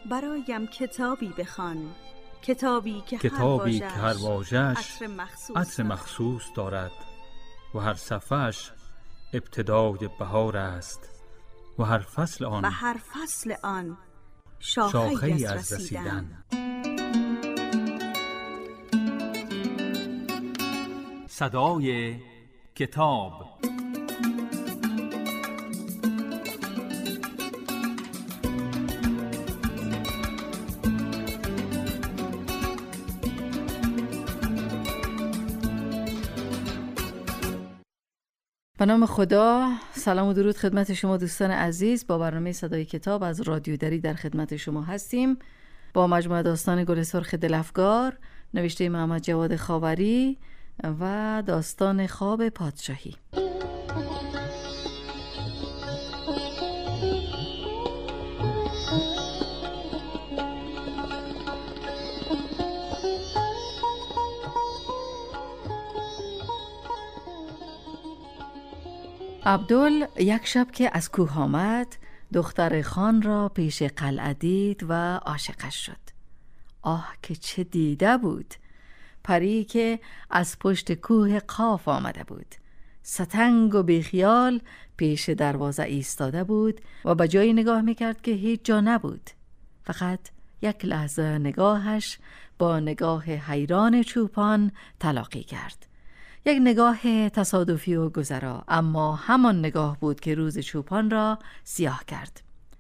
برایم کتابی بخوان، کتابی که هر واژه‌اش عطر مخصوص دارد و هر صفحه‌اش ابتدای بهار است و هر فصل آن شاخه‌ای از رسیدن. صدای کتاب. به نام خدا. سلام و درود خدمت شما دوستان عزیز. با برنامه صدای کتاب از رادیو دری در خدمت شما هستیم با مجموعه داستان گل سرخ دلافگار نوشته محمد جواد خاوری و داستان خواب پادشاهی. عبدل یک شب که از کوه آمد دختر خان را پیش قلعه دید و عاشقش شد. آه که چه دیده بود! پری که از پشت کوه قاف آمده بود، ستنگ و بیخیال پیش دروازه ایستاده بود و به جایی نگاه میکرد که هیچ جا نبود. فقط یک لحظه نگاهش با نگاه حیران چوپان تلاقی کرد. یک نگاه تصادفی و گذرا، اما همان نگاه بود که روز چوپان را سیاه کرد.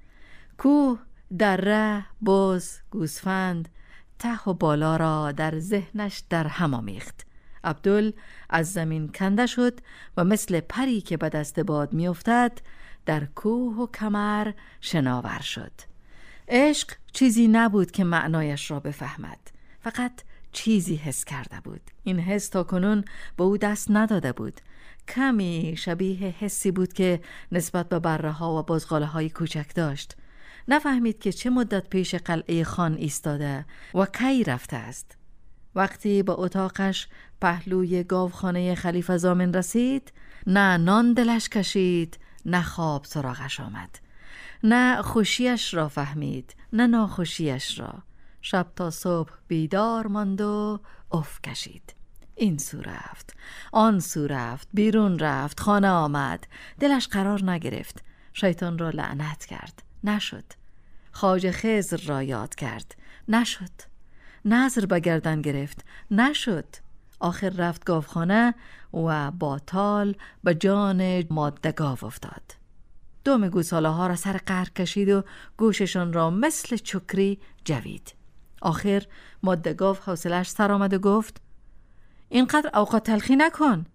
کوه، دره، بز، گوسفند، ته و بالا را در ذهنش در هم آمیخت. عبدل از زمین کنده شد و مثل پری که به دست باد میافتد در کوه و کمر شناور شد. عشق چیزی نبود که معنایش را بفهمد، فقط چیزی حس کرده بود. این حس تا کنون به او دست نداده بود. کمی شبیه حسی بود که نسبت به بره ها و بزغاله های کوچک داشت. نفهمید که چه مدت پیش قلعه خان ایستاده و کی رفته است. وقتی به اتاقش پهلوی گاوخانه خلیفه زامن رسید، نه نان دلش کشید، نه خواب سراغش آمد. نه خوشیش را فهمید، نه ناخوشیش را. شب تا صبح بیدار ماند و اف کشید. این سو رفت، آن سو رفت، بیرون رفت، خانه آمد. دلش قرار نگرفت. شیطان را لعنت کرد، نشد. خواجه خضر را یاد کرد، نشد. نظر به گردن گرفت، نشد. آخر رفت گاوخانه و با تال به جان ماده گاو افتاد. دم گوساله ها را سر قهر کشید و گوششان را مثل چکری جوید. آخر ماده گاو حوصله‌اش سر آمد و گفت: اینقدر اوقات تلخی نکن.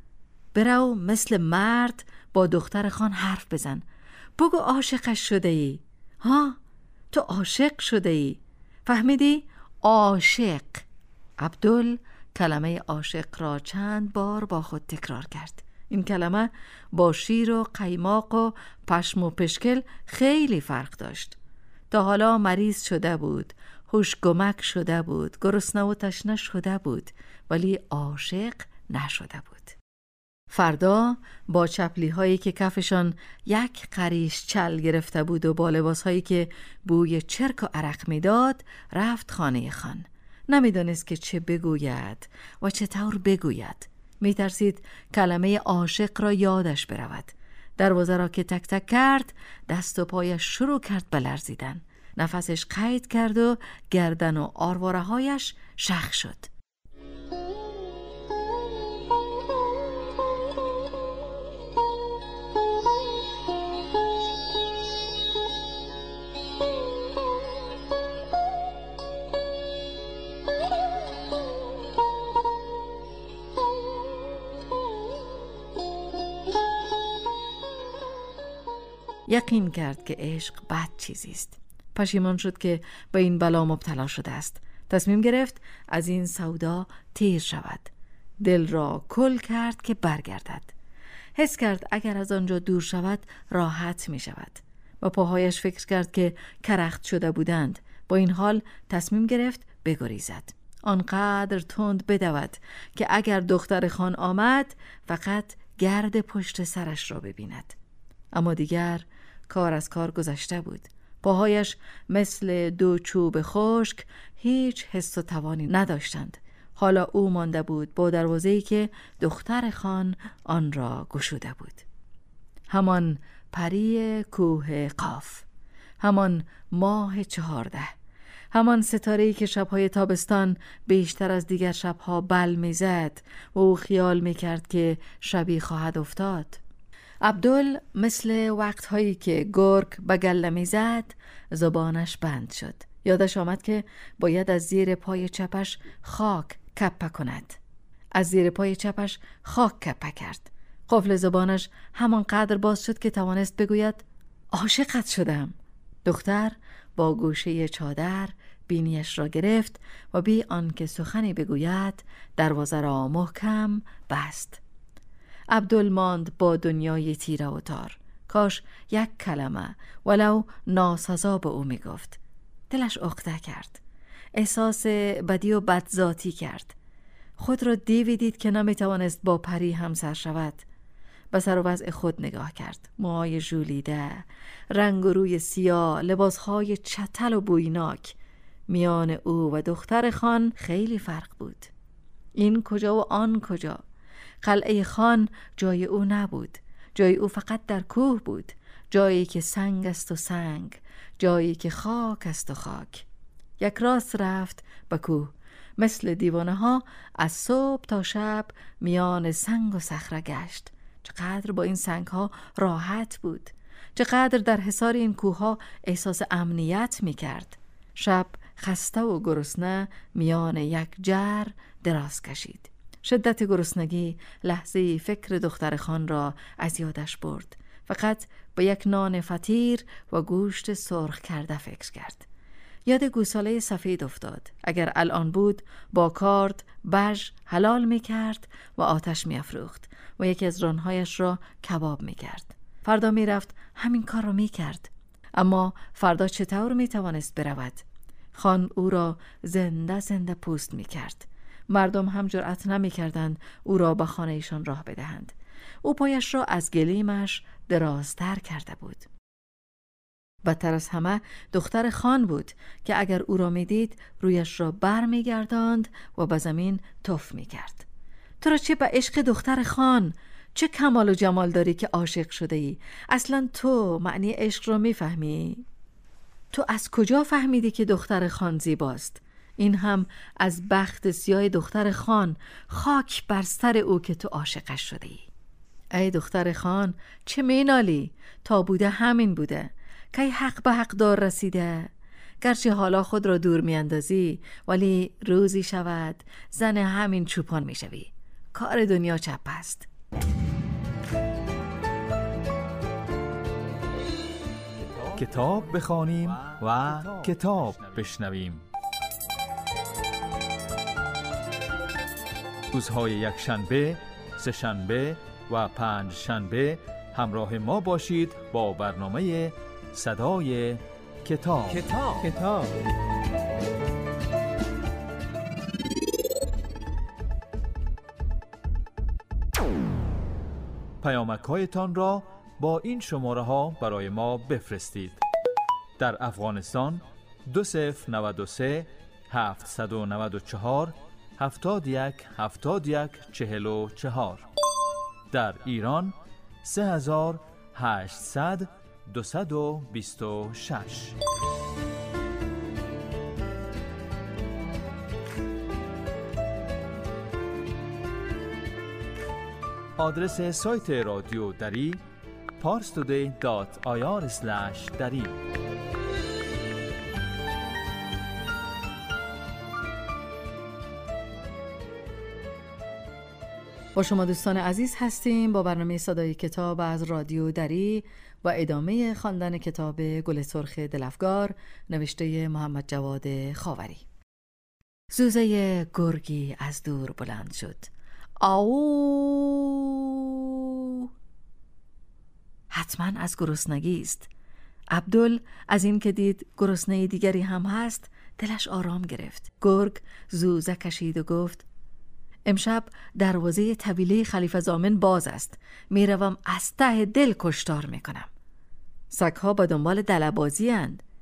برو مثل مرد با دختر خان حرف بزن. بگو عاشقش شده ای. ها، تو عاشق شده ای. فهمیدی؟ عاشق. عبدل کلمه عاشق را چند بار با خود تکرار کرد. این کلمه با شیر و قیماق و پشم و پشکل خیلی فرق داشت. تا حالا مریض شده بود، هوش گمک شده بود، گرسنه و تشنه شده بود، ولی عاشق نشده بود. فردا با چپلی هایی که کفشان یک قریش چل گرفته بود و با لباس هایی که بوی چرک و عرق میداد رفت خانه خان. نمیدانست که چه بگوید و چطور بگوید. میترسید کلمه عاشق را یادش برود. دروازه را که تک تک کرد دست و پایش شروع کرد به لرزیدن. نفسش قید کرد و گردن و آرواره هایش شخ شد. یقین کرد که عشق بد چیزی است. پشیمان شد که به این بلا مبتلا شده است. تصمیم گرفت از این سودا تیر شود. دل را کل کرد که برگردد. حس کرد اگر از آنجا دور شود راحت می شود. با پاهایش فکر کرد که کرخت شده بودند. با این حال تصمیم گرفت بگریزد. آنقدر تند بدود که اگر دختر خان آمد فقط گرد پشت سرش را ببیند. اما دیگر کار از کار گذشته بود. پاهایش مثل دو چوب خشک هیچ حس و توانی نداشتند. حالا او مانده بود با دروازه‌ای که دختر خان آن را گشوده بود. همان پری کوه قاف، همان ماه 14، همان ستاره‌ای که شب‌های تابستان بیشتر از دیگر شب‌ها بل می‌زد و او خیال می‌کرد که شبی خواهد افتاد. عبدل مثل وقت‌هایی که گرگ به گله می‌زد زبانش بند شد. یادش آمد که باید از زیر پای چپش خاک کپه کند. از زیر پای چپش خاک کپه کرد. قفل زبانش همان قدر باز شد که توانست بگوید عاشقت شدم. دختر با گوشه چادر بینیش را گرفت و بی آنکه سخنی بگوید دروازه را محکم بست. عبدل ماند با دنیای تیره و تار. کاش یک کلمه ولو ناسزا به او میگفت. دلش عقده کرد. احساس بدی و بدذاتی کرد. خود را دیوی دید که نمیتوانست با پری همسر شود. به سر و وضع خود نگاه کرد. موهای ژولیده، رنگ و روی سیاه، لباسهای چتل و بویناک. میان او و دختر خان خیلی فرق بود. این کجا و آن کجا. قلعه خان جای او نبود. جای او فقط در کوه بود. جایی که سنگ است و سنگ، جایی که خاک است و خاک. یک راست رفت به کوه. مثل دیوانه ها از صبح تا شب میان سنگ و صخره گشت. چقدر با این سنگ ها راحت بود. چقدر در حصار این کوه ها احساس امنیت می کرد. شب خسته و گرسنه میان یک جر دراز کشید. شدت گرسنگی لحظه‌ای فکر دختر خان را از یادش برد. فقط به یک نان فطیر و گوشت سرخ کرده فکر کرد. یاد گوساله سفید افتاد. اگر الان بود با کارد بژ حلال می کرد و آتش می افروخت و یکی از رانهایش را کباب می کرد. فردا می رفت همین کار را می کرد. اما فردا چطور می توانست برود؟ خان او را زنده زنده پوست می کرد. مردم هم جرأت نمی کردند او را به خانه ایشان راه بدهند. او پایش را از گلیمش درازتر کرده بود. بدتر از همه دختر خان بود که اگر او را می دید رویش را بر می گرداند و به زمین تف می کرد. تو را چه به عشق دختر خان؟ چه کمال و جمال داری که عاشق شده ای؟ اصلا تو معنی عشق را می فهمی؟ تو از کجا فهمیدی که دختر خان زیباست؟ این هم از بخت سیاه دختر خان. خاک بر سر او که تو عاشقش شده ای. ای دختر خان چه مینالی؟ تا بوده همین بوده. کی حق به حق دار رسیده. گرچه حالا خود را دور میاندازی ولی روزی شود زن همین چوپان میشوی. کار دنیا چپ است. کتاب بخوانیم و کتاب بشنویم. روزهای یکشنبه، سه‌شنبه و پنجشنبه همراه ما باشید با برنامه صدای کتاب. پیامک‌هایتان را با این شماره ها برای ما بفرستید. در افغانستان 2093 794 71 71 44. در ایران 3800 226. آدرس سایت رادیو دری parstoday.ir/dari. با شما دوستان عزیز هستیم با برنامه صدای کتاب از رادیو دری و ادامه خواندن کتاب گل سرخ دلفگار نوشته محمد جواد خاوری. زوزه گرگی از دور بلند شد. آو! حتما از گرسنگی است. عبدل از این که دید گرسنه دیگری هم هست دلش آرام گرفت. گرگ زوزه کشید و گفت امشب دروازه طویله خلیفه زامن باز است. میروم از ته دل کشتار میکنم. سگها با دنبال دلبازی اند.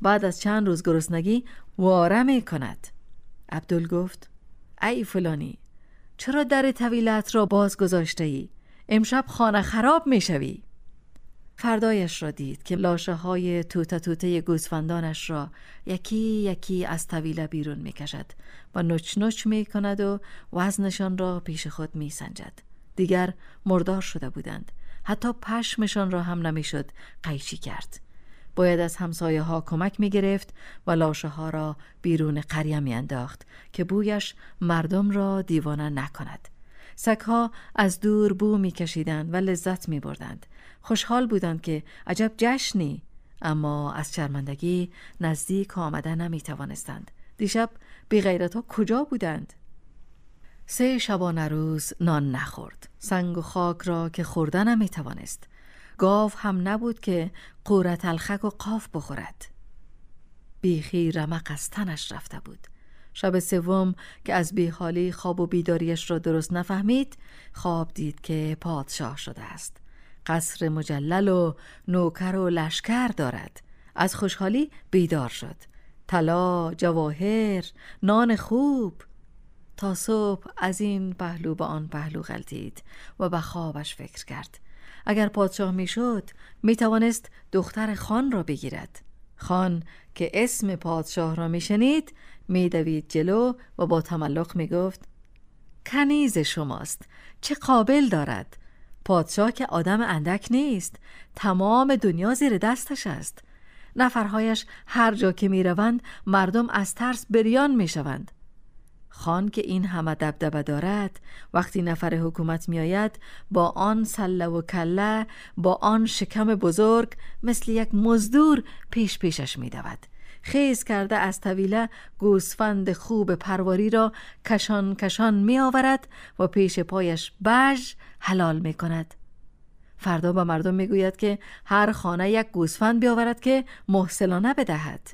بعد از چند روز گرسنگی واره می کند. عبدال گفت: ای فلانی، چرا در طویلت را باز گذاشته ای؟ امشب خانه خراب می شوی. فردایش را دید که لاشه های توته توته گوسفندانش را یکی یکی از طویله بیرون می کشد و نوچ نوچ می کند و وزنشان را پیش خود می سنجد. دیگر مردار شده بودند. حتی پشمشان را هم نمی شد قیچی کرد. باید از همسایه ها کمک می گرفت و لاشه ها را بیرون قریه می انداخت که بویش مردم را دیوانه نکند. سگ‌ها از دور بو می کشیدند و لذت می بردند. خوشحال بودند که عجب جشنی، اما از شرمندگی نزدیک آمده نمی توانستند. دیشب بی غیرت ها کجا بودند؟ 3 شبانه روز نان نخورد. سنگ و خاک را که خورده نمی توانست. گاو هم نبود که قورت الخک و قاف بخورد. بیخی رمق از تنش رفته بود. شب سوم که از بیحالی خواب و بیداریش را درست نفهمید، خواب دید که پادشاه شده است. قصر مجلل و نوکر و لشکر دارد. از خوشحالی بیدار شد. طلا، جواهر، نان خوب. تا صبح از این پهلو به آن پهلو غلتید و به خوابش فکر کرد. اگر پادشاه میشد میتوانست دختر خان را بگیرد. خان که اسم پادشاه را میشنید میدوید جلو و با تملق میگفت: کنیز شماست، چه قابل دارد. پادشاه که آدم اندک نیست، تمام دنیا زیر دستش است. نفرهایش هر جا که میروند مردم از ترس بریان میشوند. خان که این همه دبدبه دارد، وقتی نفر حکومت میآید با آن سله و کله، با آن شکم بزرگ، مثل یک مزدور پیشش میدود. خیز کرده از طویله گوسفند خوب پرواری را کشان کشان می آورد و پیش پایش بژ حلال می کند. فردا به مردم می گوید که هر خانه یک گوسفند بیاورد که محصلانه بدهد.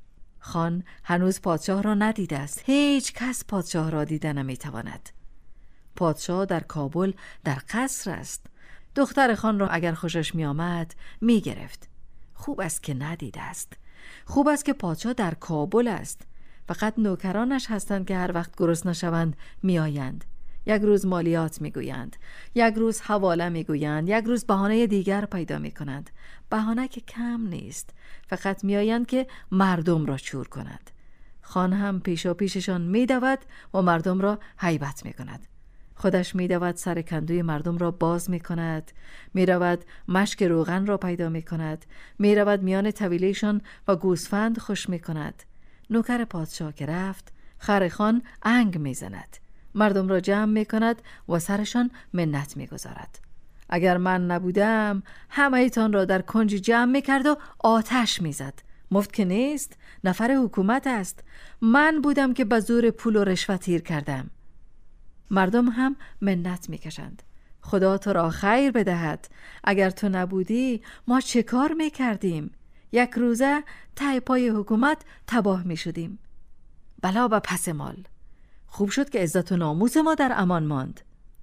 خان هنوز پادشاه را ندیده است. هیچ کس پادشاه را دیده نمی تواند. پادشاه در کابل در قصر است. دختر خان را اگر خوشش می آمد می گرفت. خوب است که ندیده است. خوب است که پادشاه در کابل است. فقط نوکرانش هستند که هر وقت گرسنه شوند می آیند. یک روز مالیات می گویند، یک روز حواله می گویند، یک روز بهانه دیگر پیدا می کنند. بهانه که کم نیست، فقط می آیند که مردم را چور کنند. خان هم پیشا پیششان می دود و مردم را هیبت می کند. خودش می دود سر کندوی مردم را باز می کند، می رود مشک روغن را پیدا می کند، می رود میان طویلهشان و گوسفند خوش می کند. نوکر پادشاه که رفت، خر خان انگ می زند. مردم را جمع می کند و سرشان منت می گذارد. اگر من نبودم همه ایتان را در کنج جمع می کرد و آتش می زد. مفت که نیست، نفر حکومت است. من بودم که به زور پول و رشوت تیر کردم. مردم هم منت می کشند. خدا تو را خیر بدهد. اگر تو نبودی ما چه کار می کردیم؟ یک روزه ته پای حکومت تباه می شدیم. بلا به پس مال. خوب شد که عزت و ناموس ما در امان ماند.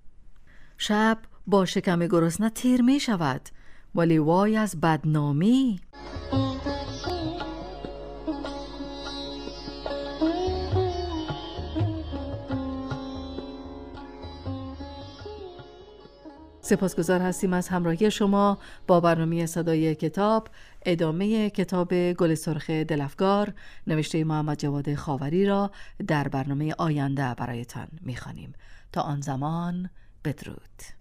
شب با شکم گرسنه تیر می شود، ولی وای از بدنامی. سپاسگزار هستیم از همراهی شما با برنامه صدای کتاب. ادامه کتاب گل سرخ دلفگار نوشته محمد جواد خاوری را در برنامه آینده برایتان می‌خوانیم. تا آن زمان بدرود.